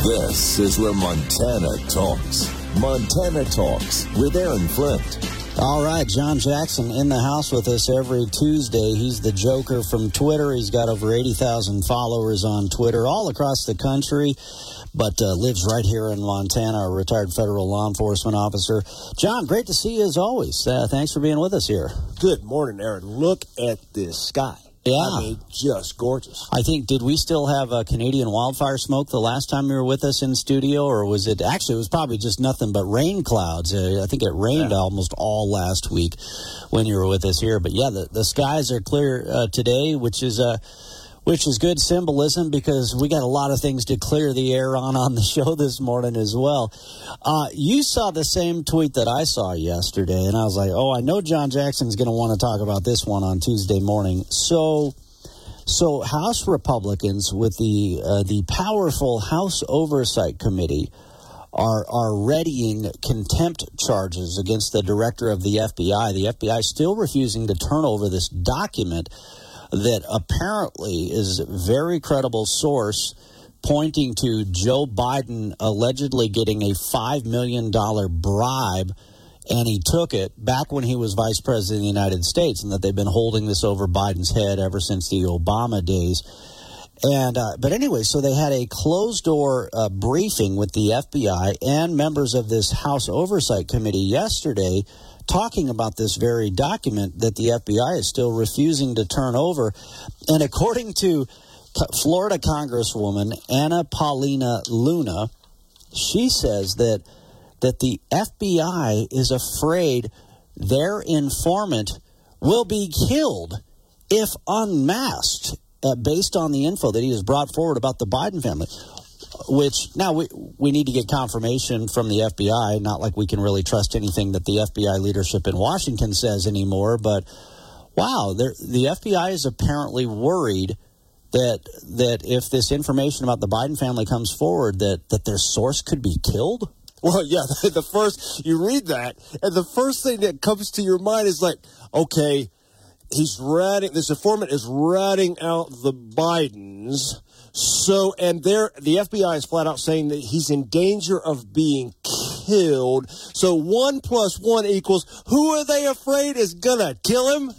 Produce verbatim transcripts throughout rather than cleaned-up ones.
This is where Montana talks. Montana Talks with Aaron Flint. All right, John Jackson in the house with us every Tuesday. He's the Joker from Twitter. He's got over eighty thousand followers on Twitter all across the country, but uh, lives right here in Montana, a retired federal law enforcement officer. John, great to see you as always. Uh, thanks for being with us here. Good morning, Aaron. Look at this sky. Yeah. I mean, just gorgeous. I think, did we still have a Canadian wildfire smoke the last time you were with us in studio, or was it, actually, it was probably just nothing but rain clouds. Uh, I think it rained yeah. almost all last week when you were with us here. But yeah, the, the skies are clear uh, today, which is uh, which is good symbolism because we got a lot of things to clear the air on on the show this morning as well. Uh, you saw the same tweet that I saw yesterday, and I was like, oh, I know John Jackson's going to want to talk about this one on Tuesday morning. So, so House Republicans with the uh, the powerful House Oversight Committee are are readying contempt charges against the director of the F B I. The F B I still refusing to turn over this document that apparently is a very credible source pointing to Joe Biden allegedly getting a five million dollars bribe, and he took it back when he was vice president of the United States, and that they've been holding this over Biden's head ever since the Obama days. And uh, but anyway, so they had a closed-door uh, briefing with the F B I and members of this House Oversight Committee yesterday, talking about this very document that the F B I is still refusing to turn over. And according to Florida Congresswoman Anna Paulina Luna, she says that that the F B I is afraid their informant will be killed if unmasked, uh, based on the info that he has brought forward about the Biden family. Which, now, we we need to get confirmation from the F B I, not like we can really trust anything that the F B I leadership in Washington says anymore, but wow, the F B I is apparently worried that that if this information about the Biden family comes forward, that, that their source could be killed? Well, yeah, the first, you read that, and the first thing that comes to your mind is like, okay, he's ratting, this informant is ratting out the Bidens. So, and there, the F B I is flat out saying that he's in danger of being killed. So one plus one equals, who are they afraid is gonna kill him?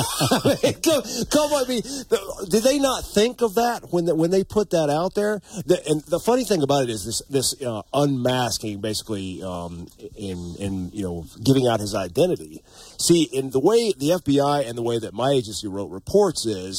I mean, come, come on, I mean, the, did they not think of that when the, when they put that out there? The, and the funny thing about it is this this uh, unmasking, basically, um, in in you know giving out his identity. See, in the way the F B I and the way that my agency wrote reports is,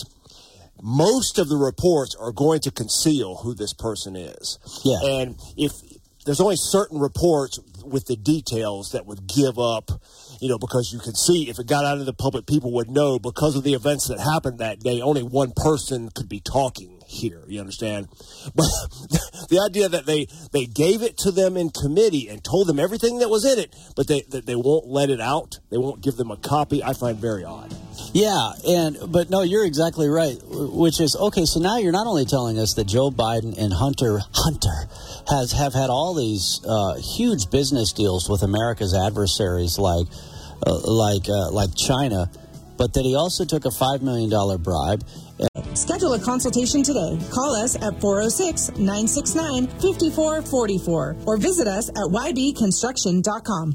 most of the reports are going to conceal who this person is. Yeah. And if there's only certain reports with the details that would give up, you know, because you can see if it got out into the public, people would know because of the events that happened that day, only one person could be talking here. You understand? But the idea that they, they gave it to them in committee and told them everything that was in it, but they, that they won't let it out, they won't give them a copy, I find very odd. Yeah, and but no, you're exactly right, which is, okay, so now you're not only telling us that Joe Biden and Hunter Hunter has have had all these uh, huge business deals with America's adversaries like uh, like uh, like China, but that he also took a five million dollars bribe. Schedule a consultation today. Call us at four oh six, nine six nine, five four four four or visit us at y b construction dot com.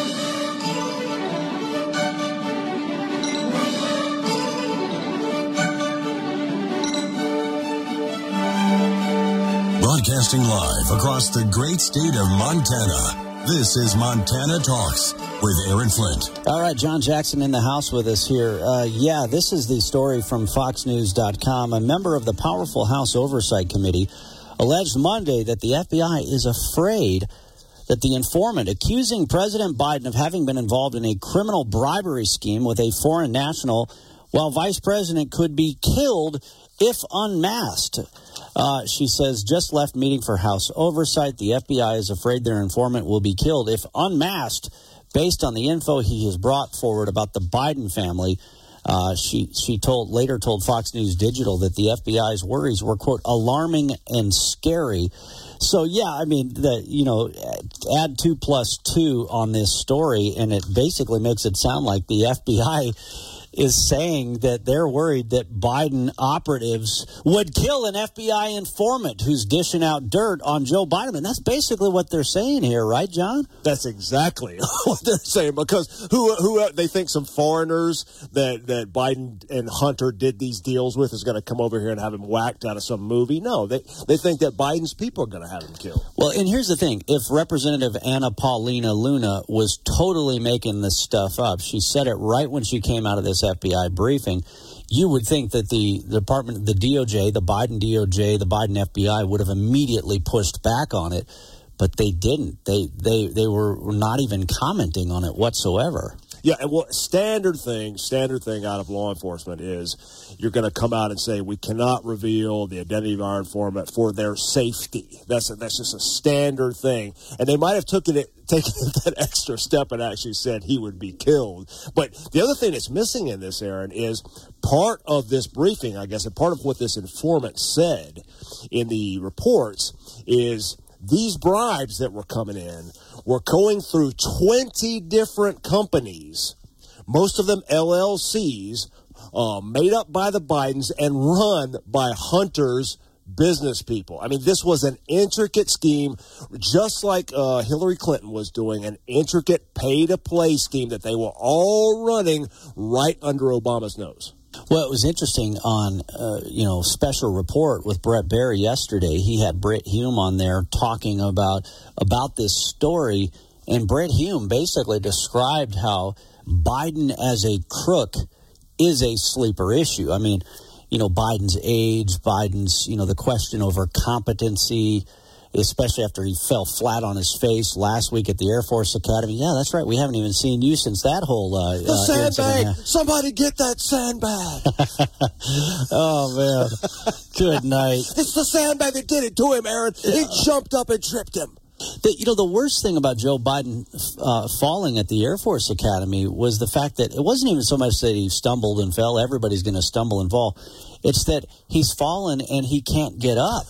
Broadcasting live across the great state of Montana, this is Montana Talks with Aaron Flint. All right, John Jackson in the house with us here. Uh, yeah, this is the story from fox news dot com. A member of the powerful House Oversight Committee alleged Monday that the F B I is afraid that the informant accusing President Biden of having been involved in a criminal bribery scheme with a foreign national while Vice President could be killed if unmasked. Uh, she says, just left meeting for House Oversight. The F B I is afraid their informant will be killed if unmasked based on the info he has brought forward about the Biden family. Uh, she she told later told Fox News Digital that the F B I's worries were, quote, alarming and scary. So, yeah, I mean, the, you know, add two plus two on this story, and it basically makes it sound like the F B I is saying that they're worried that Biden operatives would kill an F B I informant who's dishing out dirt on Joe Biden. And that's basically what they're saying here, right, John? That's exactly what they're saying, because who who they think some foreigners that, that Biden and Hunter did these deals with is going to come over here and have him whacked out of some movie. No, they, they think that Biden's people are going to have him killed. Well, and here's the thing. If Representative Anna Paulina Luna was totally making this stuff up, she said it right when she came out of this F B I briefing, you would think that the, the Department, the D O J, the Biden D O J, the Biden F B I would have immediately pushed back on it, but they didn't. They they they were not even commenting on it whatsoever. Yeah, and well, standard thing, standard thing out of law enforcement is you're going to come out and say we cannot reveal the identity of our informant for their safety. That's a, that's just a standard thing, and they might have taken it taken that extra step and actually said he would be killed. But the other thing that's missing in this, Aaron, is part of this briefing, I guess, and part of what this informant said in the reports is these bribes that were coming in were going through twenty different companies, most of them L L Cs, uh, made up by the Bidens and run by Hunter's business people. I mean, this was an intricate scheme, just like uh, Hillary Clinton was doing, an intricate pay-to-play scheme that they were all running right under Obama's nose. Well, it was interesting on, uh, you know, special report with Brett Barry yesterday. He had Brett Hume on there talking about about this story, and Brett Hume basically described how Biden as a crook is a sleeper issue. I mean, you know, Biden's age, Biden's, you know, the question over competency, especially after he fell flat on his face last week at the Air Force Academy. Yeah, that's right. We haven't even seen you since that whole uh, the uh, sandbag. Somebody get that sandbag. Oh, man. Good night. It's the sandbag that did it to him, Aaron. He jumped up and tripped him. The, you know, the worst thing about Joe Biden uh, falling at the Air Force Academy was the fact that it wasn't even so much that he stumbled and fell. Everybody's going to stumble and fall. It's that he's fallen and he can't get up.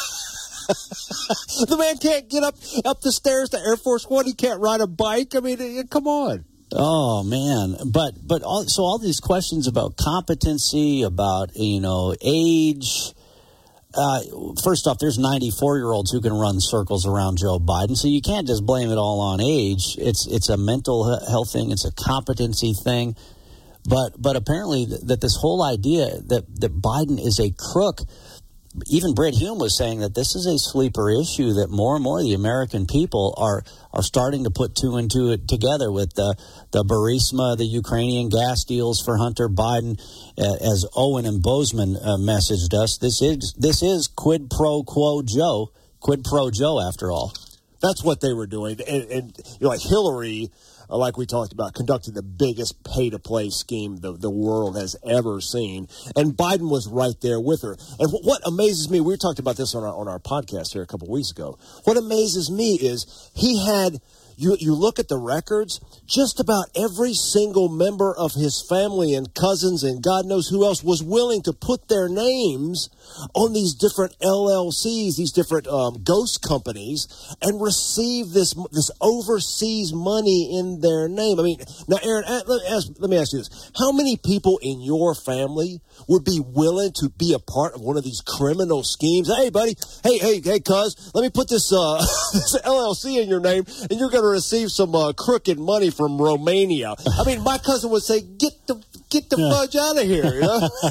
The man can't get up up the stairs to Air Force One. He can't ride a bike. I mean, come on. Oh, man. But but all, so all these questions about competency, about, you know, age. Uh, first off, there's ninety-four-year-olds who can run circles around Joe Biden, so you can't just blame it all on age. It's it's a mental health thing. It's a competency thing. But but apparently th- that this whole idea that, that Biden is a crook, even Brett Hume was saying that this is a sleeper issue, that more and more the American people are are starting to put two and two together with the, the Burisma, the Ukrainian gas deals for Hunter Biden, uh, as Owen and Bozeman uh, messaged us. This is this is quid pro quo Joe, quid pro Joe after all. That's what they were doing. And, and you know, like Hillary, uh, like we talked about, conducted the biggest pay-to-play scheme the, the world has ever seen. And Biden was right there with her. And w- what amazes me, we talked about this on our, on our podcast here a couple weeks ago. What amazes me is he had, you, you look at the records, just about every single member of his family and cousins and God knows who else was willing to put their names on these different L L Cs, these different um, ghost companies, and receive this this overseas money in their name. I mean, now, Aaron, let me ask, let me ask you this. How many people in your family would be willing to be a part of one of these criminal schemes? Hey, buddy, hey, hey, hey, cuz, let me put this, uh, this L L C in your name, and you're going to receive some uh, crooked money from Romania. I mean, my cousin would say, get the get the fudge out of here, you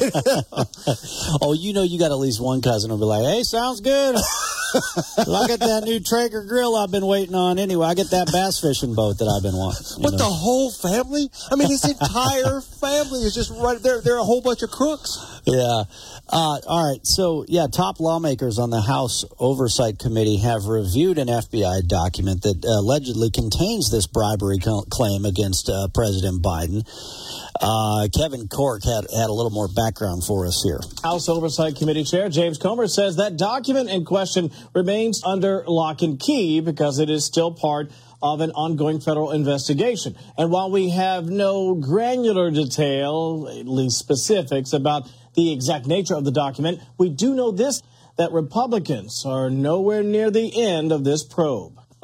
know? Oh, you know, you got at least one cousin who'll be like, hey, sounds good. I get that new Traeger grill I've been waiting on. Anyway, I get that bass fishing boat that I've been wanting. But know? The whole family? I mean, his entire family is just right there. They're a whole bunch of crooks. Yeah. Uh, all right. So, yeah, top lawmakers on the House Oversight Committee have reviewed an F B I document that allegedly contains this bribery co- claim against uh, President Biden. Uh, Kevin Cork had, had a little more background for us here. House Oversight Committee Chair James Comer says that document in question remains under lock and key because it is still part of an ongoing federal investigation. And while we have no granular detail, at least specifics, about the exact nature of the document, we do know this, that Republicans are nowhere near the end of this probe.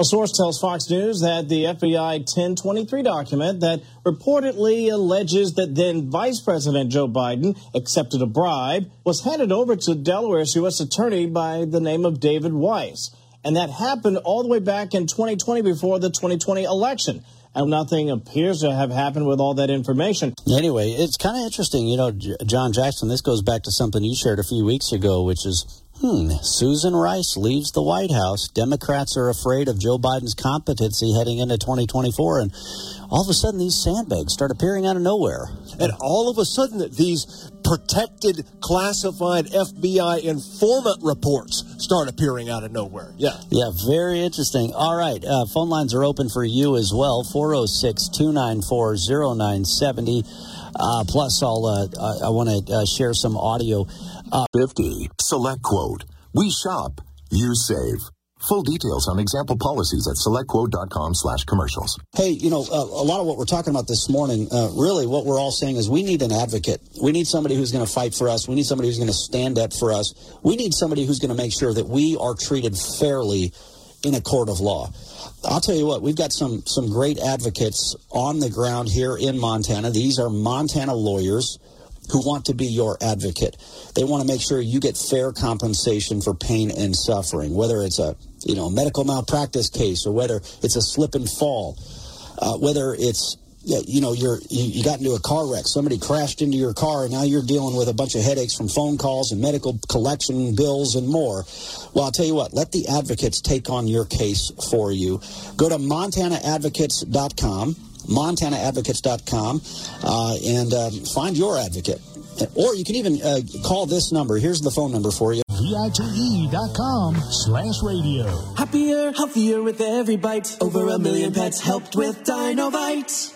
A source tells Fox News that the F B I ten twenty-three document that reportedly alleges that then Vice President Joe Biden accepted a bribe was handed over to Delaware's U S attorney by the name of David Weiss. And that happened all the way back in twenty twenty before the twenty twenty election. And nothing appears to have happened with all that information. Anyway, it's kind of interesting, you know, John Jackson, this goes back to something you shared a few weeks ago, which is, hmm, Susan Rice leaves the White House. Democrats are afraid of Joe Biden's competency heading into twenty twenty-four. And all of a sudden, these sandbags start appearing out of nowhere. And all of a sudden, these protected, classified F B I informant reports start appearing out of nowhere. Yeah. Yeah, very interesting. All right. Uh, phone lines are open for you as well. four oh six, two nine four, oh nine seven oh. Uh, plus, I'll, uh, I want to uh, share some audio. Uh, fifty. Select Quote. We shop. You save. Full details on example policies at selectquote.com slash commercials. Hey, you know, uh, a lot of what we're talking about this morning, uh, really what we're all saying is we need an advocate. We need somebody who's going to fight for us. We need somebody who's going to stand up for us. We need somebody who's going to make sure that we are treated fairly in a court of law. I'll tell you what, we've got some, some great advocates on the ground here in Montana. These are Montana lawyers who want to be your advocate. They want to make sure you get fair compensation for pain and suffering, whether it's a you know medical malpractice case or whether it's a slip and fall, uh, whether it's you know you're you, you got into a car wreck, somebody crashed into your car, and now you're dealing with a bunch of headaches from phone calls and medical collection bills and more. Well, I'll tell you what, let the advocates take on your case for you. Go to montana advocates dot com. montana advocates dot com uh, and um, find your advocate. Or you can even uh, call this number. Here's the phone number for you. V I T E dot com slash radio. Happier, healthier with every bite. Over a million pets helped with Dinovite.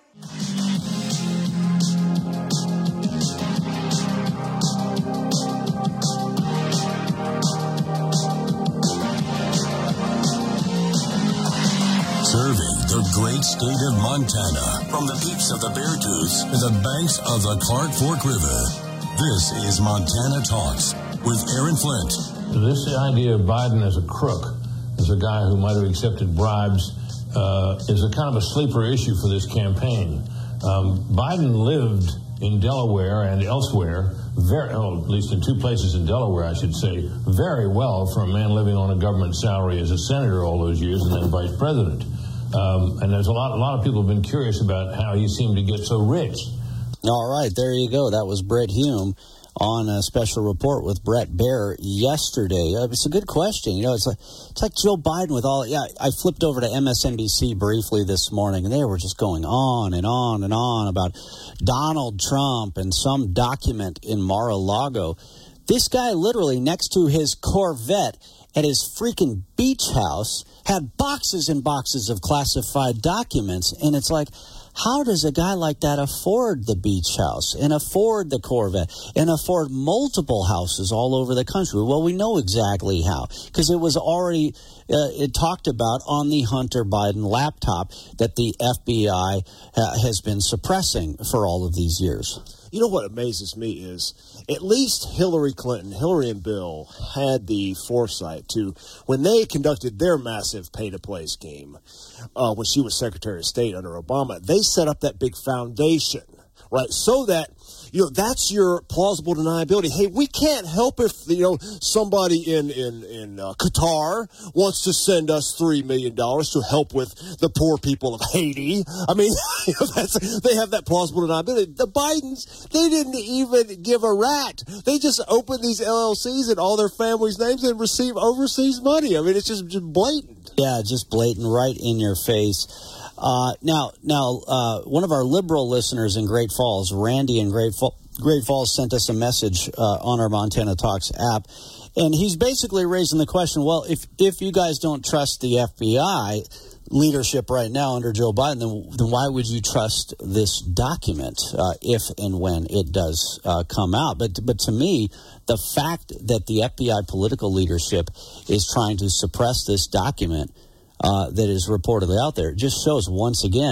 Serving the great state of Montana, from the peaks of the Beartooth to the banks of the Clark Fork River. This is Montana Talks with Aaron Flint. This idea of Biden as a crook, as a guy who might have accepted bribes, uh, is a kind of a sleeper issue for this campaign. Um, Biden lived in Delaware and elsewhere, very, oh, at least in two places in Delaware, I should say, very well for a man living on a government salary as a senator all those years and then vice president. Um, and there's a lot, a lot of people have been curious about how he seemed to get so rich. All right, there you go. That was Brett Hume on a special report with Brett Baer yesterday. Uh, it's a good question. You know, it's like it's like Joe Biden with all. Yeah, I flipped over to M S N B C briefly this morning, and they were just going on and on and on about Donald Trump and some document in Mar-a-Lago. This guy literally next to his Corvette at his freaking beach house had boxes and boxes of classified documents, and it's like, how does a guy like that afford the beach house and afford the Corvette and afford multiple houses all over the country? Well, we know exactly how, because it was already uh, it talked about on the Hunter Biden laptop that the F B I uh, has been suppressing for all of these years. You know what amazes me is at least Hillary Clinton, Hillary and Bill had the foresight to, when they conducted their massive pay-to-play scheme, uh, when she was Secretary of State under Obama, they set up that big foundation, right, so that, you know, that's your plausible deniability. Hey, we can't help if, you know, somebody in, in, in uh, Qatar wants to send us three million dollars to help with the poor people of Haiti. I mean, you know, that's, they have that plausible deniability. The Bidens, they didn't even give a rat. They just opened these L L Cs in all their families' names and receive overseas money. I mean, it's just, just blatant. Yeah, just blatant, right in your face. Uh, now, now, uh, one of our liberal listeners in Great Falls, Randy in Great, Fa- Great Falls, sent us a message uh, on our Montana Talks app, and he's basically raising the question, well, if, if you guys don't trust the F B I leadership right now under Joe Biden, then, then why would you trust this document uh, if and when it does uh, come out? But, but to me, the fact that the F B I political leadership is trying to suppress this document Uh, that is reportedly out there, it just shows once again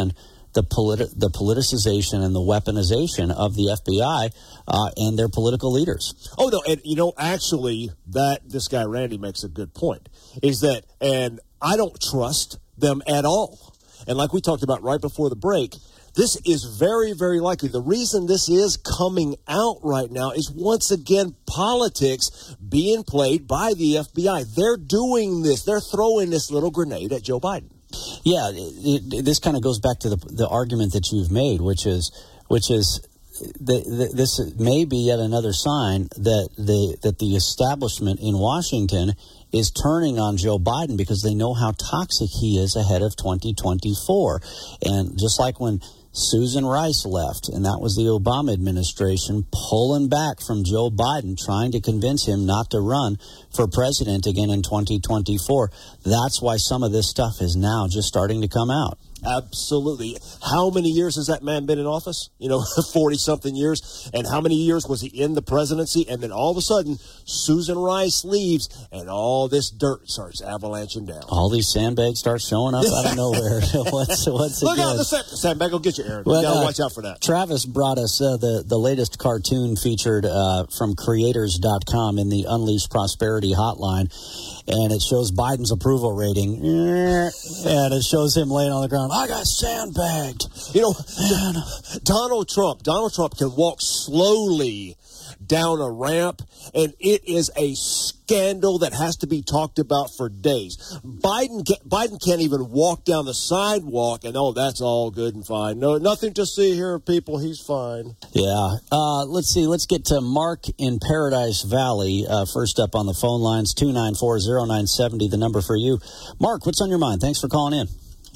the politi- the politicization and the weaponization of the F B I uh, and their political leaders. Oh, no, and, you know, actually, that this guy Randy makes a good point, is that, and I don't trust them at all. And like we talked about right before the break, this is very, very likely. The reason this is coming out right now is, once again, politics being played by the F B I. They're doing this. They're throwing this little grenade at Joe Biden. Yeah, it, it, this kind of goes back to the the argument that you've made, which is which is the, the, this may be yet another sign that the that the establishment in Washington is turning on Joe Biden because they know how toxic he is ahead of twenty twenty-four. And just like when Susan Rice left, and that was the Obama administration pulling back from Joe Biden, trying to convince him not to run for president again in twenty twenty-four. That's why some of this stuff is now just starting to come out. Absolutely. How many years has that man been in office? You know, forty-something years. And how many years was he in the presidency? And then all of a sudden, Susan Rice leaves, and all this dirt starts avalanching down. All these sandbags start showing up out of nowhere. what's what's it Look out, good? the sand- sandbag will get you, Aaron. Well, you got to uh, watch out for that. Travis brought us uh, the, the latest cartoon featured uh, from creators dot com in the Unleash Prosperity hotline. And it shows Biden's approval rating. And it shows him laying on the ground. I got sandbagged. You know, Man. Donald Trump, Donald Trump can walk slowly down a ramp, and it is a scandal that has to be talked about for days. Biden can't, Biden can't even walk down the sidewalk, and oh, that's all good and fine. No, nothing to see here, people. He's fine. Yeah. Uh, let's see. Let's get to Mark in Paradise Valley. Uh, first up on the phone lines, two nine four, zero nine seven zero, the number for you. Mark, what's on your mind? Thanks for calling in.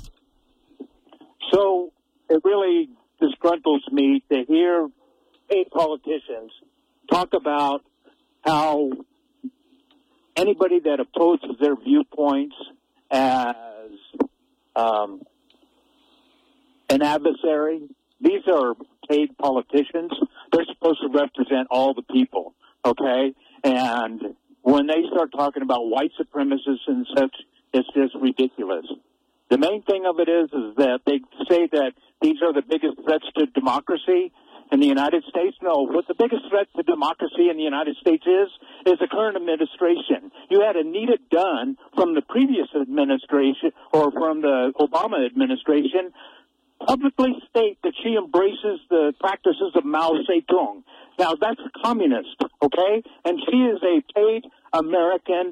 So it really disgruntles me to hear paid politicians talk about how anybody that opposes their viewpoints as um, an adversary. These are paid politicians. They're supposed to represent all the people, okay? And when they start talking about white supremacists and such, it's just ridiculous. The main thing of it is, is that they say that these are the biggest threats to democracy in the United States. No, what the biggest threat to democracy in the United States is, is the current administration. You had Anita Dunn from the previous administration, or from the Obama administration, publicly state that she embraces the practices of Mao Zedong. Now, that's a communist, okay? And she is a paid American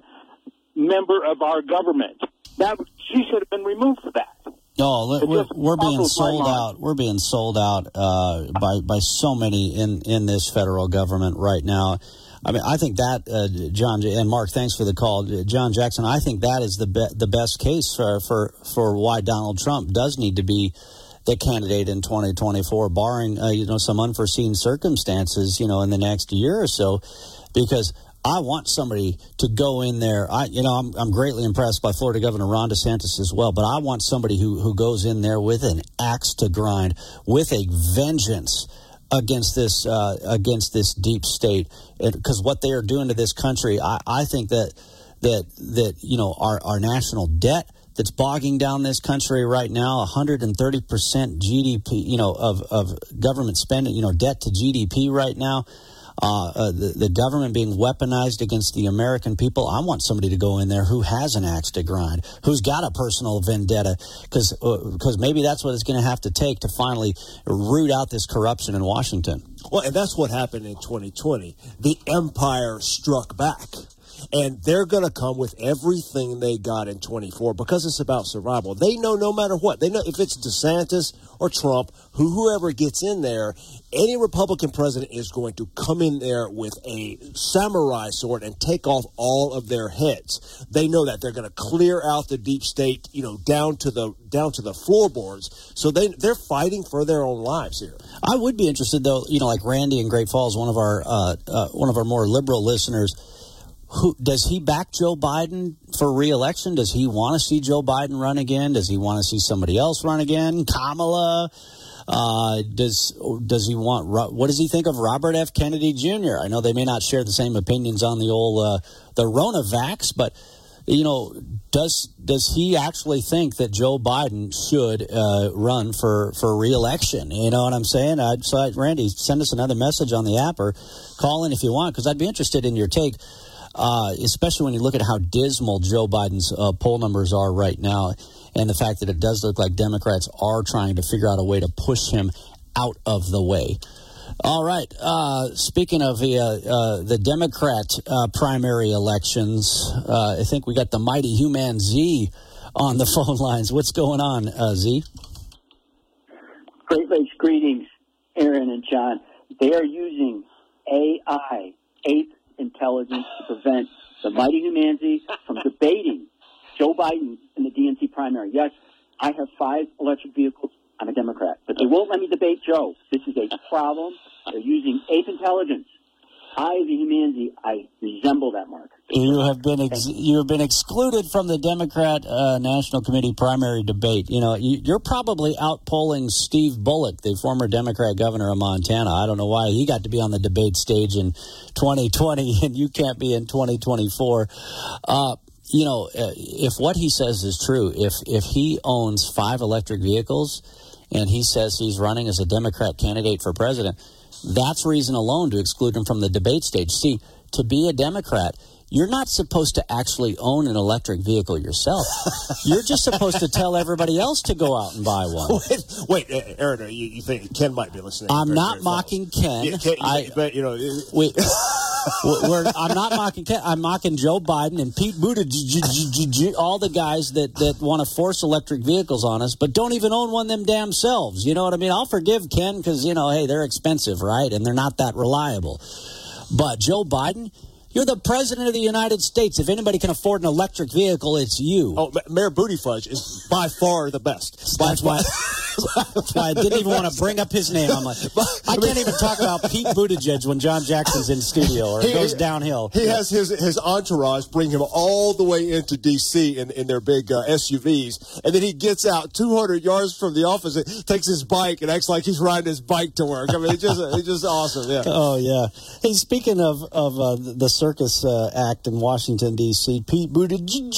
member of our government. That she should have been removed for that. Oh, we're, we're being sold out. We're being sold out uh, by by so many in, in this federal government right now. I mean, I think that uh, John and Mark, thanks for the call, John Jackson. I think that is the be- the best case for, for for why Donald Trump does need to be the candidate in twenty twenty-four, barring uh, you know some unforeseen circumstances, you know, in the next year or so, because I want somebody to go in there. I, you know, I'm I'm greatly impressed by Florida Governor Ron DeSantis as well, but I want somebody who, who goes in there with an axe to grind, with a vengeance against this uh, against this deep state, because what they are doing to this country, I, I think that that that you know our our national debt that's bogging down this country right now, one hundred thirty percent G D P, you know, of of government spending, you know, debt to G D P right now. Uh, uh, the, the government being weaponized against the American people. I want somebody to go in there who has an axe to grind, who's got a personal vendetta, because uh, maybe that's what it's going to have to take to finally root out this corruption in Washington. Well, and that's what happened in twenty twenty. The empire struck back. And they're going to come with everything they got in twenty-four because it's about survival. They know no matter what. They know if it's DeSantis or Trump, who whoever gets in there, any Republican president is going to come in there with a samurai sword and take off all of their heads. They know that they're going to clear out the deep state, you know, down to the down to the floorboards. So they they're fighting for their own lives here. I would be interested, though, you know, like Randy in Great Falls, one of our uh, uh, one of our more liberal listeners. Who, does he back Joe Biden for re-election? Does he want to see Joe Biden run again? Does he want to see somebody else run again? Kamala? Uh, does does he want? What does he think of Robert F. Kennedy Junior? I know they may not share the same opinions on the old uh, the Ronavax, but you know, does does he actually think that Joe Biden should uh, run for, for re-election? You know what I'm saying? I'd, so, I'd, Randy, send us another message on the app or call in if you want, because I'd be interested in your take, uh, especially when you look at how dismal Joe Biden's uh, poll numbers are right now, and the fact that it does look like Democrats are trying to figure out a way to push him out of the way. All right. Uh, speaking of the uh, uh, the Democrat uh, primary elections, uh, I think we got the mighty Human Z on the phone lines. What's going on, uh, Z? Great Lakes greetings, Aaron and John. They are using A I, ape intelligence, to prevent the mighty Human Z from debating Joe Biden in the D N C primary. Yes, I have five electric vehicles. I'm a Democrat, but they won't let me debate Joe. This is a problem. They're using ape intelligence. I, the Humanity, I resemble that mark. You have been ex- you have been excluded from the Democrat uh, National Committee primary debate. You know, you, you're probably outpolling Steve Bullock, the former Democrat governor of Montana. I don't know why he got to be on the debate stage in twenty twenty and you can't be in twenty twenty-four. Uh, you know, uh, if what he says is true, if if he owns five electric vehicles and he says he's running as a Democrat candidate for president, that's reason alone to exclude him from the debate stage. See, to be a Democrat, you're not supposed to actually own an electric vehicle yourself. You're just supposed to tell everybody else to go out and buy one. Wait, wait Aaron, you, you think Ken might be listening? I'm very, not very mocking Ken. Yeah, Ken I, but, you know, wait, we're, I'm not mocking Ken. I'm mocking Joe Biden and Pete Buttigieg, all the guys that, that want to force electric vehicles on us, but don't even own one them damn selves. You know what I mean? I'll forgive Ken because, you know, hey, they're expensive, right? And they're not that reliable. But Joe Biden, you're the president of the United States. If anybody can afford an electric vehicle, it's you. Oh, Mayor Booty Fudge is by far the best. That's why, that's why I didn't even want to bring up his name. I'm like, I can't even talk about Pete Buttigieg when John Jackson's in studio or it he, goes downhill. He yeah. has his his entourage bring him all the way into D C in, in their big uh, S U Vs, and then he gets out two hundred yards from the office and takes his bike and acts like he's riding his bike to work. I mean, it's just it's just awesome. Yeah. Oh yeah. Hey, speaking of of uh, the circus uh, act in Washington D C, Pete Buttigieg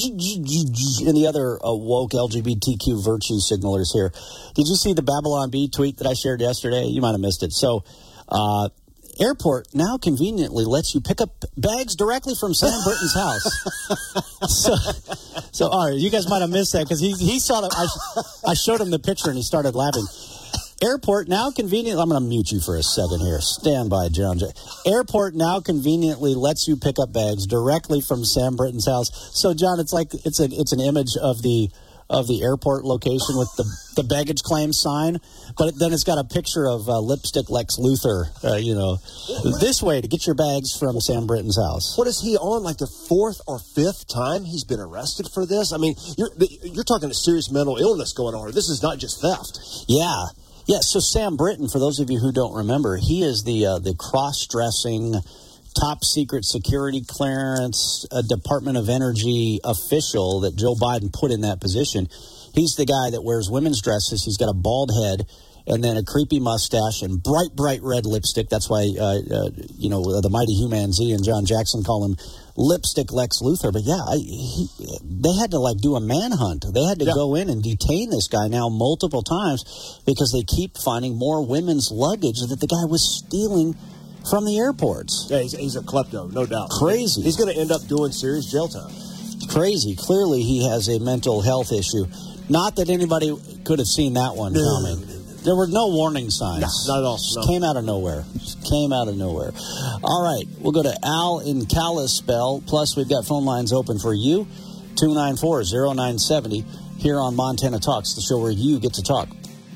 and the other uh, woke L G B T Q virtue signalers here. Did you see the Babylon Bee tweet that I shared yesterday? You might have missed it. So, uh, airport now conveniently lets you pick up bags directly from Sam Britton's house. so, so, all right, you guys might have missed that because he he saw that. I, I showed him the picture and he started laughing. Airport now conveniently. I'm going to mute you for a second here. Stand by, John. Airport now conveniently lets you pick up bags directly from Sam Britton's house. So, John, it's like it's a it's an image of the. of the airport location with the the baggage claim sign, but then it's got a picture of uh, lipstick Lex Luthor, uh, you know, this way to get your bags from Sam Britton's house. What is he on, like the fourth or fifth time he's been arrested for this? I mean, you're you're talking a serious mental illness going on. This is not just theft. Yeah. Yeah, so Sam Britton, for those of you who don't remember, he is the uh, the cross-dressing, top-secret security clearance, a Department of Energy official that Joe Biden put in that position. He's the guy that wears women's dresses. He's got a bald head and then a creepy mustache and bright, bright red lipstick. That's why, uh, uh, you know, the mighty Human Z and John Jackson call him Lipstick Lex Luthor. But, yeah, I, he, they had to, like, do a manhunt. They had to yeah. go in and detain this guy now multiple times because they keep finding more women's luggage that the guy was stealing from the airports. Yeah, he's, he's a klepto, no doubt. Crazy. He's going to end up doing serious jail time. Crazy. Clearly, he has a mental health issue. Not that anybody could have seen that one no, coming. No, no. There were no warning signs. No, not at all. Just no. came out of nowhere. Just came out of nowhere. All right. We'll go to Al in Kalispell. Plus, we've got phone lines open for you. two nine four, zero nine seven zero here on Montana Talks, the show where you get to talk.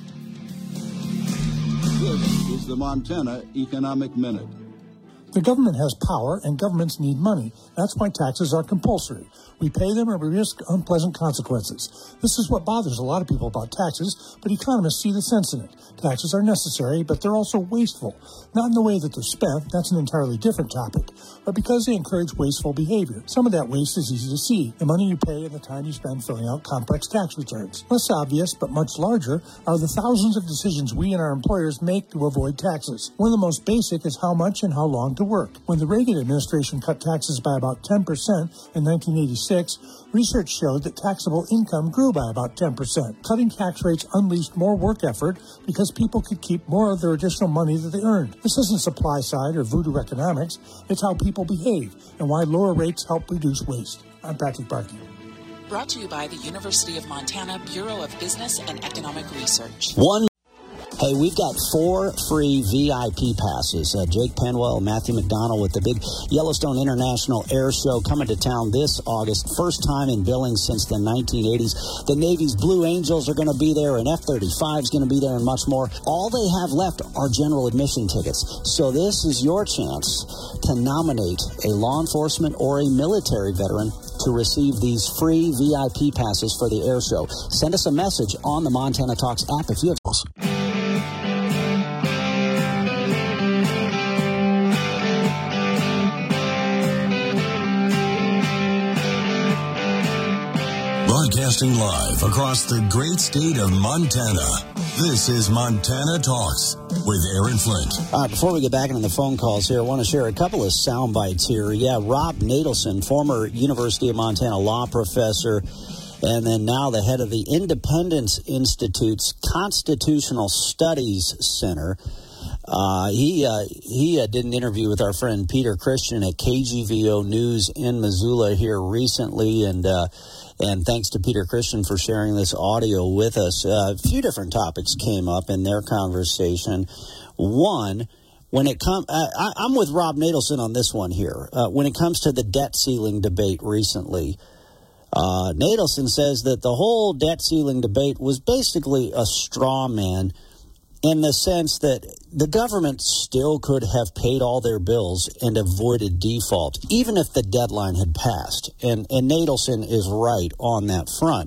This is the Montana Economic Minute. The government has power, and governments need money. That's why taxes are compulsory. We pay them, and we risk unpleasant consequences. This is what bothers a lot of people about taxes, but economists see the sense in it. Taxes are necessary, but they're also wasteful. Not in the way that they're spent, that's an entirely different topic, but because they encourage wasteful behavior. Some of that waste is easy to see, the money you pay and the time you spend filling out complex tax returns. Less obvious, but much larger, are the thousands of decisions we and our employers make to avoid taxes. One of the most basic is how much and how long to to work. When the Reagan administration cut taxes by about ten percent in nineteen eighty-six, research showed that taxable income grew by about ten percent. Cutting tax rates unleashed more work effort because people could keep more of their additional money that they earned. This isn't supply side or voodoo economics. It's how people behave and why lower rates help reduce waste. I'm Patrick Barkey. Brought to you by the University of Montana Bureau of Business and Economic Research. One. Hey, we've got four free V I P passes. Uh, Jake Penwell, Matthew McDonald with the big Yellowstone International Air Show coming to town this August. First time in Billings since the nineteen eighties. The Navy's Blue Angels are going to be there, and F thirty-five is going to be there, and much more. All they have left are general admission tickets. So this is your chance to nominate a law enforcement or a military veteran to receive these free V I P passes for the air show. Send us a message on the Montana Talks app if you have. Broadcasting live across the great state of Montana. This is Montana Talks with Aaron Flint. All right, before we get back into the phone calls here, I want to share a couple of sound bites here. Yeah, Rob Natelson, former University of Montana law professor, and then now the head of the Independence Institute's Constitutional Studies Center. Uh, he uh, he uh, did an interview with our friend Peter Christian at K G V O News in Missoula here recently, and uh, and thanks to Peter Christian for sharing this audio with us. Uh, a few different topics came up in their conversation. One, when it comes, I, I'm with Rob Natelson on this one here. Uh, when it comes to the debt ceiling debate recently, uh, Natelson says that the whole debt ceiling debate was basically a straw man, in the sense that the government still could have paid all their bills and avoided default, even if the deadline had passed. And, and Natelson is right on that front.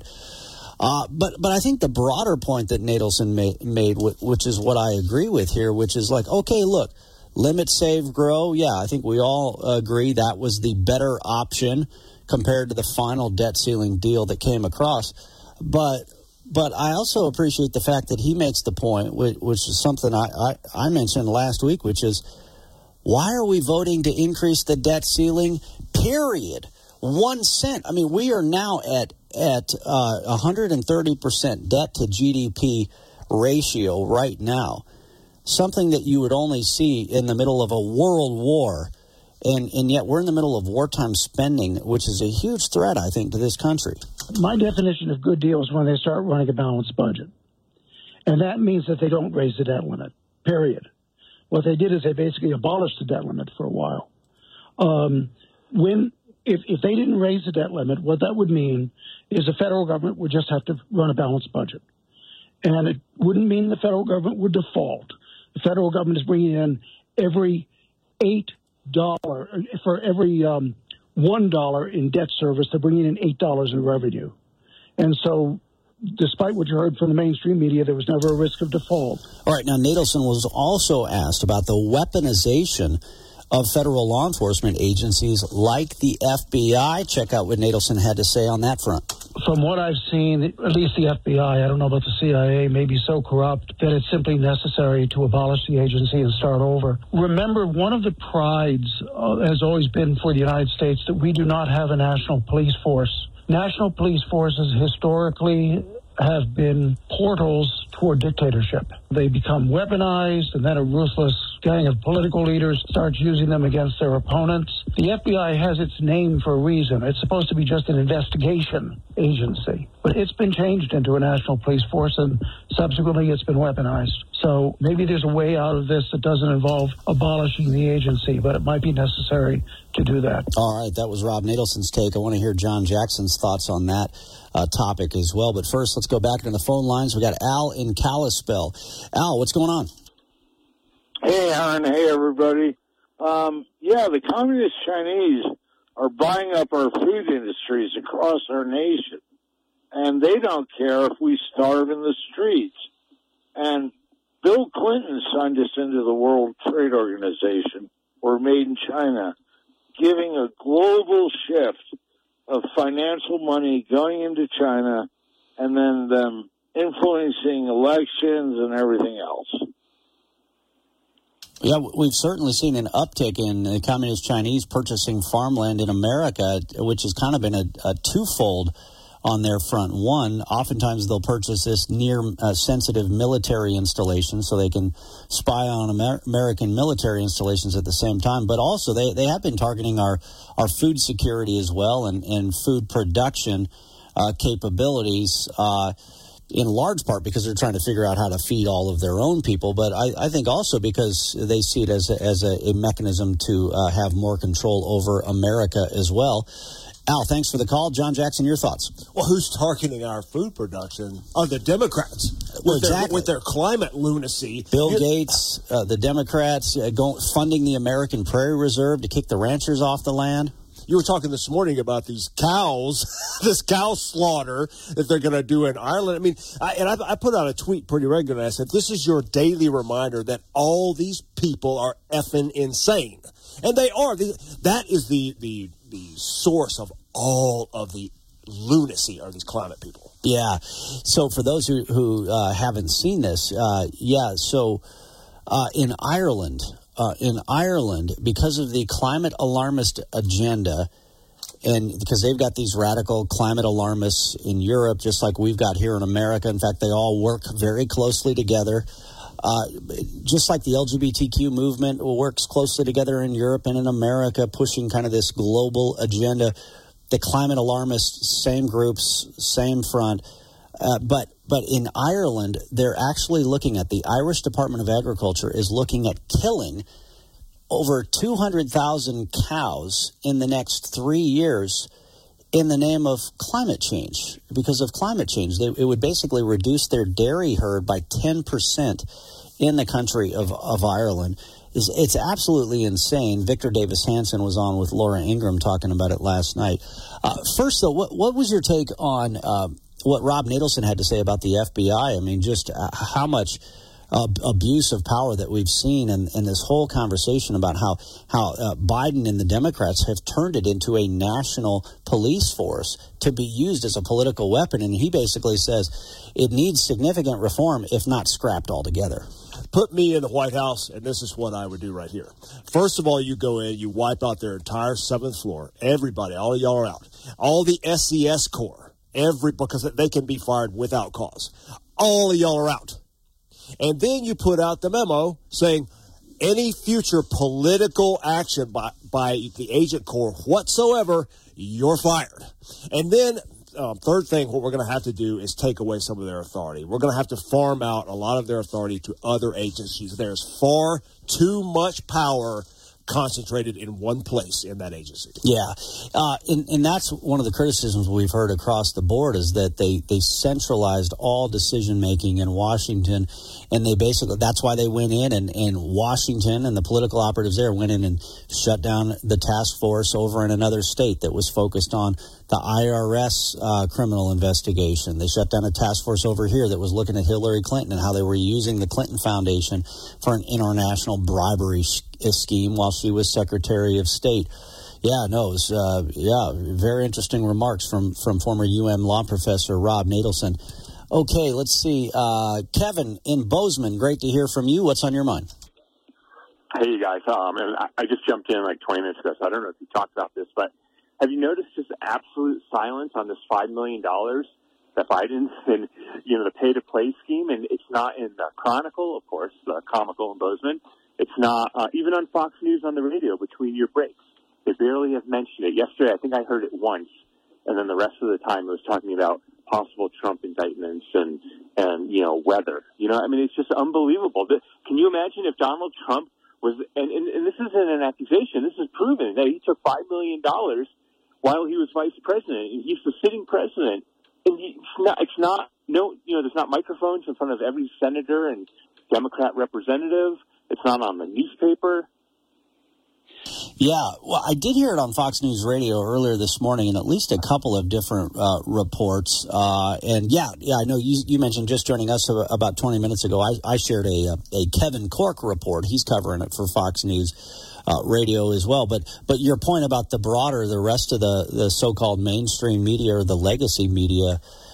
Uh, but but I think the broader point that Natelson ma- made, which is what I agree with here, which is like, okay, look, limit, save, grow. Yeah, I think we all agree that was the better option compared to the final debt ceiling deal that came across. But But I also appreciate the fact that he makes the point, which is something I, I, I mentioned last week, which is, why are we voting to increase the debt ceiling, period? One cent. I mean, we are now at, at uh, one hundred thirty percent debt to G D P ratio right now, something that you would only see in the middle of a world war. And, and yet we're in the middle of wartime spending, which is a huge threat, I think, to this country. My definition of good deal is when they start running a balanced budget. And that means that they don't raise the debt limit, period. What they did is they basically abolished the debt limit for a while. Um, when if, if they didn't raise the debt limit, what that would mean is the federal government would just have to run a balanced budget. And it wouldn't mean the federal government would default. The federal government is bringing in every eight dollar for every um, one dollar in debt service, they're bringing in eight dollars in revenue. And so, despite what you heard from the mainstream media, there was never a risk of default. All right. Now, Natelson was also asked about the weaponization of federal law enforcement agencies like the F B I. Check out what Natelson had to say on that front. From what I've seen, at least the F B I, I don't know about the C I A, may be so corrupt that it's simply necessary to abolish the agency and start over. Remember, one of the prides uh, has always been for the United States that we do not have a national police force. National police forces historically have been portals toward dictatorship. They become weaponized, and then a ruthless gang of political leaders starts using them against their opponents. The F B I has its name for a reason. It's supposed to be just an investigation agency, but it's been changed into a national police force, and subsequently it's been weaponized. So maybe there's a way out of this that doesn't involve abolishing the agency, but it might be necessary to do that. All right, that was Rob Natelson's take. I want to hear John Jackson's thoughts on that uh, topic as well. But first, let's go back into the phone lines. We got Al in Kalispell. Al, what's going on? Hey, Aaron. Hey, everybody. Um, yeah, the communist Chinese are buying up our food industries across our nation, and they don't care if we starve in the streets. And Bill Clinton signed us into the World Trade Organization, or Made in China, giving a global shift of financial money going into China and then them influencing elections and everything else. Yeah, we've certainly seen an uptick in the Communist Chinese purchasing farmland in America, which has kind of been a, a twofold on their front. One, oftentimes they'll purchase this near uh, sensitive military installation so they can spy on Amer- American military installations at the same time. But also they, they have been targeting our, our food security as well and, and food production uh, capabilities, uh, in large part because they're trying to figure out how to feed all of their own people. But I, I think also because they see it as a, as a, a mechanism to uh, have more control over America as well. Al, thanks for the call. John Jackson, your thoughts? Well, who's targeting our food production? Are the Democrats well, with, exactly. their, with their climate lunacy? Bill You're, Gates, uh, the Democrats uh, go, funding the American Prairie Reserve to kick the ranchers off the land. You were talking this morning about these cows, this cow slaughter that they're going to do in Ireland. I mean, I, and I, I put out a tweet pretty regularly. I said, this is your daily reminder that all these people are effing insane. And they are. That is the, the, the source of all of the lunacy are these climate people. Yeah. So for those who, who uh, haven't seen this, uh, yeah, so uh, in Ireland... Uh, in Ireland, because of the climate alarmist agenda, and because they've got these radical climate alarmists in Europe, just like we've got here in America. In fact, they all work very closely together. Uh, just like the L G B T Q movement works closely together in Europe and in America, pushing kind of this global agenda. The climate alarmists, same groups, same front. Uh, but but in Ireland, they're actually looking at, the Irish Department of Agriculture is looking at killing over two hundred thousand cows in the next three years in the name of climate change. Because of climate change, they, it would basically reduce their dairy herd by ten percent in the country of, of Ireland. It's, it's absolutely insane. Victor Davis Hanson was on with Laura Ingraham talking about it last night. Uh, first, though, what, what was your take on... Uh, what Rob Natelson had to say about the F B I? I mean, just uh, how much uh, abuse of power that we've seen, and, and this whole conversation about how, how uh, Biden and the Democrats have turned it into a national police force to be used as a political weapon. And he basically says it needs significant reform, if not scrapped altogether. Put me in the White House, and this is what I would do right here. First of all, you go in, you wipe out their entire seventh floor. Everybody, all of y'all are out. All the S E S Corps. Every because they can be fired without cause. All of y'all are out. And then you put out the memo saying any future political action by, by the agent corps whatsoever, you're fired. And then um, third thing, what we're going to have to do is take away some of their authority. We're going to have to farm out a lot of their authority to other agencies. There's far too much power concentrated in one place in that agency. Yeah, uh, and, and that's one of the criticisms we've heard across the board is that they, they centralized all decision-making in Washington, and they basically, that's why they went in, and, and Washington and the political operatives there went in and shut down the task force over in another state that was focused on the I R S uh, criminal investigation. They shut down a task force over here that was looking at Hillary Clinton and how they were using the Clinton Foundation for an international bribery sh- scheme while she was Secretary of State. Yeah, no, it was, uh, yeah, very interesting remarks from, from former U M law professor Rob Natelson. Okay, let's see. Uh, Kevin in Bozeman, great to hear from you. What's on your mind? Hey, you guys. Um, and I, I just jumped in like twenty minutes ago, so I don't know if you talked about this, but have you noticed just absolute silence on this five million dollars that Biden's in, you know, the pay-to-play scheme? And it's not in the Chronicle, of course, the comical in Bozeman. It's not uh, even on Fox News on the radio between your breaks. They barely have mentioned it. Yesterday, I think I heard it once, and then the rest of the time it was talking about possible Trump indictments and, and you know, weather. You know, I mean, it's just unbelievable. Can you imagine if Donald Trump was, and, and, and this isn't an accusation, this is proven, that he took five million dollars while he was vice president, and he's the sitting president, and he, it's not, it's not, no, you know, there's not microphones in front of every senator and Democrat representative. It's not on the newspaper. Yeah, well, I did hear it on Fox News Radio earlier this morning in at least a couple of different uh, reports. Uh, and yeah, yeah, I know you, you mentioned just joining us about twenty minutes ago. I, I shared a, a Kevin Corke report. He's covering it for Fox News uh, Radio as well. But but your point about the broader, the rest of the, the so-called mainstream media or the legacy media,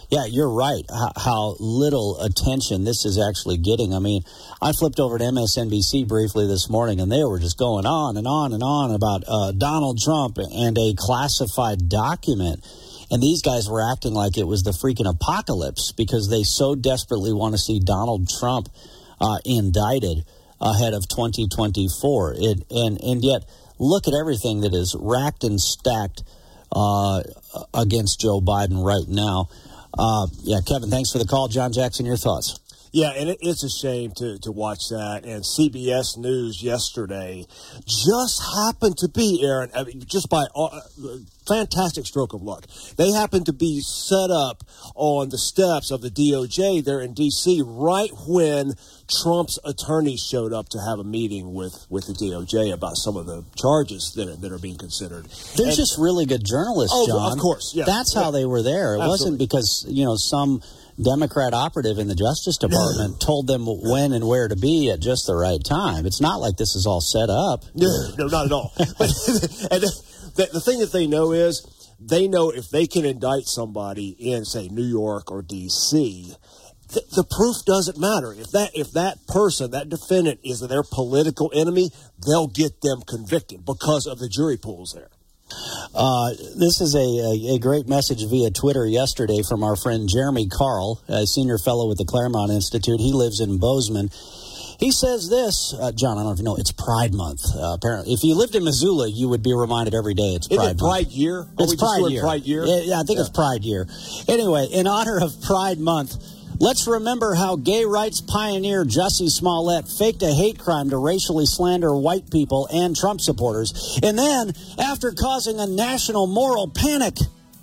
Yeah, you're right. How, how little attention this is actually getting. I mean, I flipped over to M S N B C briefly this morning, and they were just going on and on and on about uh, Donald Trump and a classified document. And these guys were acting like it was the freaking apocalypse because they so desperately want to see Donald Trump uh, indicted ahead of twenty twenty-four. It, and, and yet, look at everything that is racked and stacked uh, against Joe Biden right now. Uh, yeah, Kevin, thanks for the call. John Jackson, your thoughts? Yeah, and it, it's a shame to, to watch that. And C B S News yesterday just happened to be, Aaron, I mean, just by uh, fantastic stroke of luck, they happened to be set up on the steps of the D O J there in D C right when Trump's attorneys showed up to have a meeting with, with the D O J about some of the charges that are, that are being considered. They're and, just really good journalists, oh, John. Of course, yeah. That's how they were there. It Absolutely. wasn't because, you know, some Democrat operative in the Justice Department told them when and where to be at just the right time. It's not like this is all set up. No, no, not at all. But, and the, the thing that they know is they know if they can indict somebody in, say, New York or D C, the, the proof doesn't matter. If that if that person, that defendant, is their political enemy, they'll get them convicted because of the jury pools there. Uh, this is a, a, a great message via Twitter yesterday from our friend Jeremy Carl, a senior fellow with the Claremont Institute. He lives in Bozeman. He says this, uh, John, I don't know if you know, it's Pride Month. Uh, apparently, if you lived in Missoula, you would be reminded every day it's Pride Isn't it Month. Pride Year? Are It's we just Pride doing Year. Pride Year? Yeah, yeah I think Yeah. it's Pride Year. Anyway, in honor of Pride Month, let's remember how gay rights pioneer Jussie Smollett faked a hate crime to racially slander white people and Trump supporters. And then, after causing a national moral panic,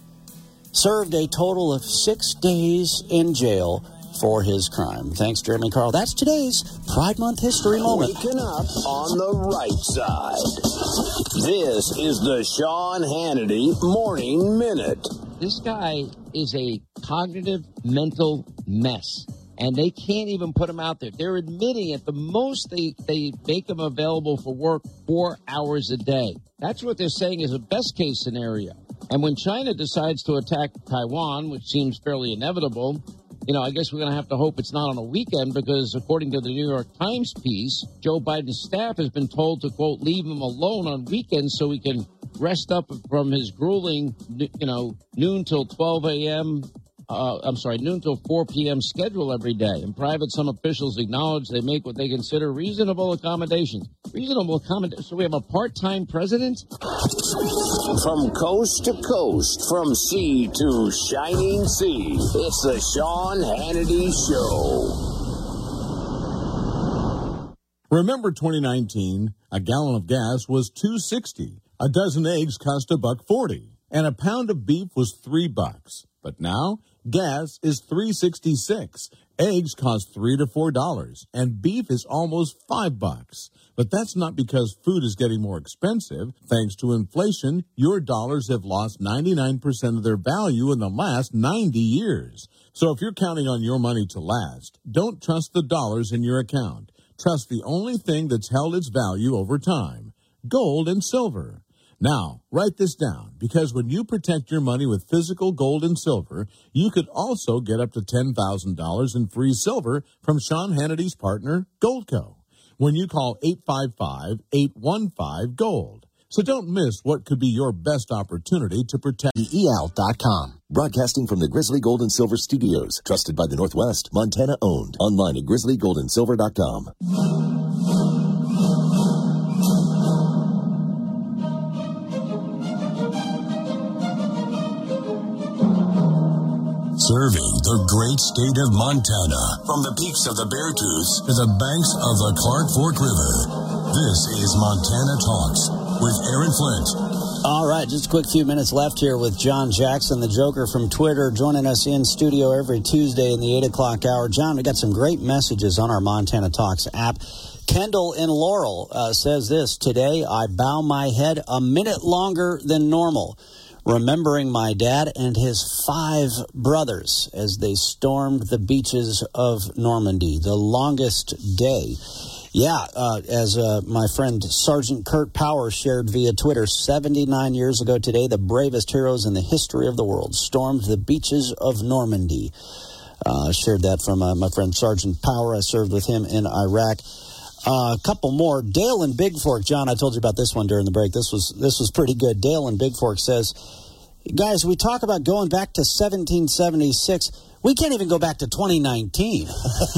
served a total of six days in jail for his crime. Thanks, Jeremy Carl. That's today's Pride Month history moment. Waking up on the right side. This is the Sean Hannity Morning Minute. This guy is a cognitive mental mess, and they can't even put him out there. They're admitting at the most they, they make him available for work four hours a day. That's what they're saying is a best-case scenario. And when China decides to attack Taiwan, which seems fairly inevitable, you know, I guess we're going to have to hope it's not on a weekend because, according to the New York Times piece, Joe Biden's staff has been told to, quote, leave him alone on weekends so he can rest up from his grueling, you know, noon till twelve a.m., uh, I'm sorry, noon till four p.m. schedule every day. In private, some officials acknowledge they make what they consider reasonable accommodations. Reasonable accommodations? So we have a part-time president? From coast to coast, from sea to shining sea, it's the Sean Hannity Show. Remember twenty nineteen, a gallon of gas was two dollars and sixty cents, a dozen eggs cost a buck forty, and a pound of beef was three bucks. But now, gas is three dollars and sixty-six cents, eggs cost three to four dollars, and beef is almost five bucks. But that's not because food is getting more expensive. Thanks to inflation, your dollars have lost ninety-nine percent of their value in the last ninety years. So if you're counting on your money to last, don't trust the dollars in your account. Trust the only thing that's held its value over time, gold and silver. Now, write this down, because when you protect your money with physical gold and silver, you could also get up to ten thousand dollars in free silver from Sean Hannity's partner, Goldco, when you call eight five five, eight one five, GOLD. So don't miss what could be your best opportunity to protect. E L dot com. Broadcasting from the Grizzly Gold and Silver Studios. Trusted by the Northwest. Montana owned. Online at grizzly gold and silver dot com. Serving the great state of Montana, from the peaks of the Beartooth to the banks of the Clark Fork River. This is Montana Talks with Aaron Flint. All right, just a quick few minutes left here with John Jackson, the Joker from Twitter, joining us in studio every Tuesday in the eight o'clock hour. John, we got some great messages on our Montana Talks app. Kendall in Laurel uh, says this: today I bow my head a minute longer than normal, remembering my dad and his five brothers as they stormed the beaches of Normandy, the longest day Yeah, uh, as uh, my friend Sergeant Kurt Power shared via Twitter, seventy-nine years ago today, the bravest heroes in the history of the world stormed the beaches of Normandy. Uh, shared that from uh, my friend Sergeant Power. I served with him in Iraq. Uh, a couple more. Dale in Big Fork. John, I told you about this one during the break. This was this was pretty good. Dale in Big Fork says, guys, we talk about going back to seventeen seventy-six. We can't even go back to twenty nineteen,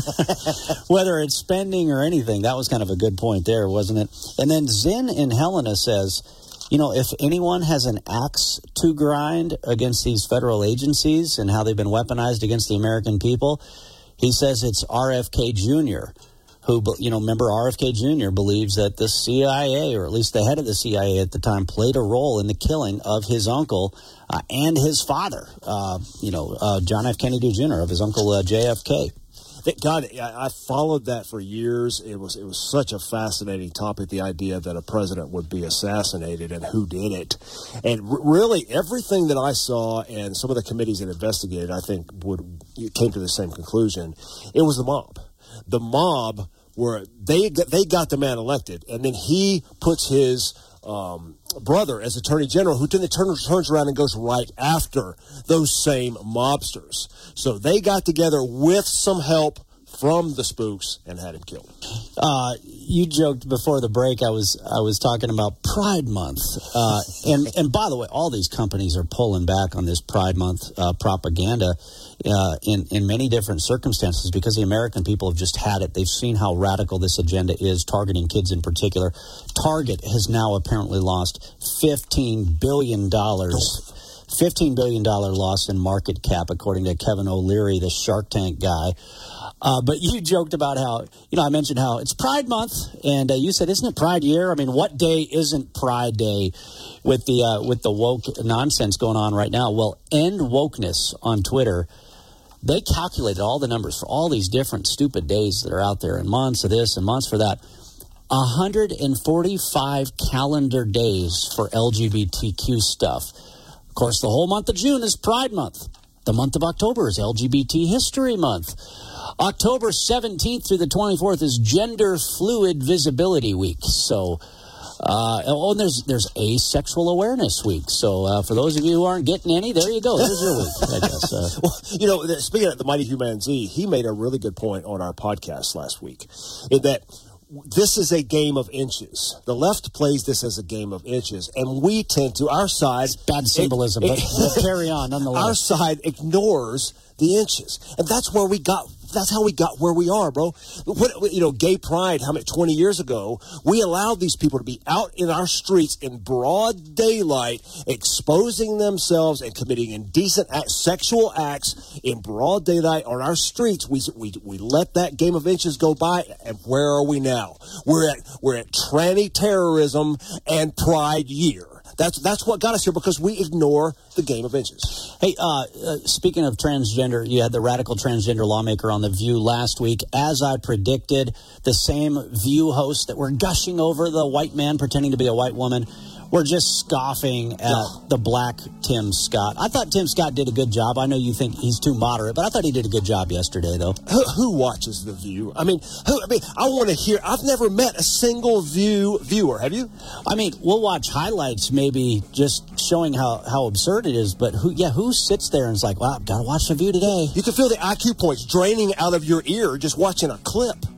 whether it's spending or anything. That was kind of a good point there, wasn't it? And then Zen in Helena says, you know, if anyone has an axe to grind against these federal agencies and how they've been weaponized against the American people, he says it's R F K Junior, who, you know, remember R F K Junior believes that the C I A, or at least the head of the C I A at the time, played a role in the killing of his uncle uh, and his father, uh, you know, uh, John F. Kennedy Junior, of his uncle uh, J F K. God, I, I followed that for years. It was it was such a fascinating topic, the idea that a president would be assassinated and who did it. And r- really, everything that I saw and some of the committees that investigated, I think, would came to the same conclusion. It was the mob. The mob were they they got the man elected, and then he puts his um, brother as attorney general, who then turns, turns around and goes right after those same mobsters. So they got together with some help from the spooks and had him killed. Uh, you joked before the break. I was I was talking about Pride Month, uh, and and by the way, all these companies are pulling back on this Pride Month uh, propaganda uh, in in many different circumstances because the American people have just had it. They've seen how radical this agenda is, targeting kids in particular. Target has now apparently lost fifteen billion dollars. fifteen billion dollars loss in market cap, according to Kevin O'Leary, the Shark Tank guy. Uh, but you joked about how, you know, I mentioned how it's Pride Month, and uh, you said, isn't it Pride Year? I mean, what day isn't Pride Day with the uh, with the woke nonsense going on right now? Well, End Wokeness on Twitter, they calculated all the numbers for all these different stupid days that are out there, and months of this and months for that. one hundred forty-five calendar days for L G B T Q stuff. Of course, the whole month of June is Pride Month. The month of October is L G B T History Month. October seventeenth through the twenty-fourth is Gender Fluid Visibility Week. So, uh, oh, and there's there's Asexual Awareness Week. So, uh, for those of you who aren't getting any, there you go. There's your week, I guess. Uh, well, you know, speaking of the Mighty Human Z, he made a really good point on our podcast last week, in that this is a game of inches. The left plays this as a game of inches, and we tend to, our side... Bad symbolism, it, but we'll carry on nonetheless. Our side ignores the inches, and that's where we got... That's how we got where we are, bro. What, you know, gay pride, how many, twenty years ago, we allowed these people to be out in our streets in broad daylight, exposing themselves and committing indecent act, sexual acts in broad daylight on our streets. We, we, we let that game of inches go by, and where are we now? We're at, we're at tranny terrorism and Pride Year. That's that's what got us here, because we ignore the game of inches. Hey, uh, uh, speaking of transgender, you had the radical transgender lawmaker on The View last week. As I predicted, the same View hosts that were gushing over the white man pretending to be a white woman were just scoffing at no. the black Tim Scott. I thought Tim Scott did a good job. I know you think he's too moderate, but I thought he did a good job yesterday, though. Who, who watches The View? I mean, who, I mean, I want to hear. I've never met a single View viewer. Have you? I mean, we'll watch highlights, maybe just showing how, how absurd it is. But who, yeah, who sits there and is like, "Wow, I've got to watch The View today"? You can feel the I Q points draining out of your ear just watching a clip.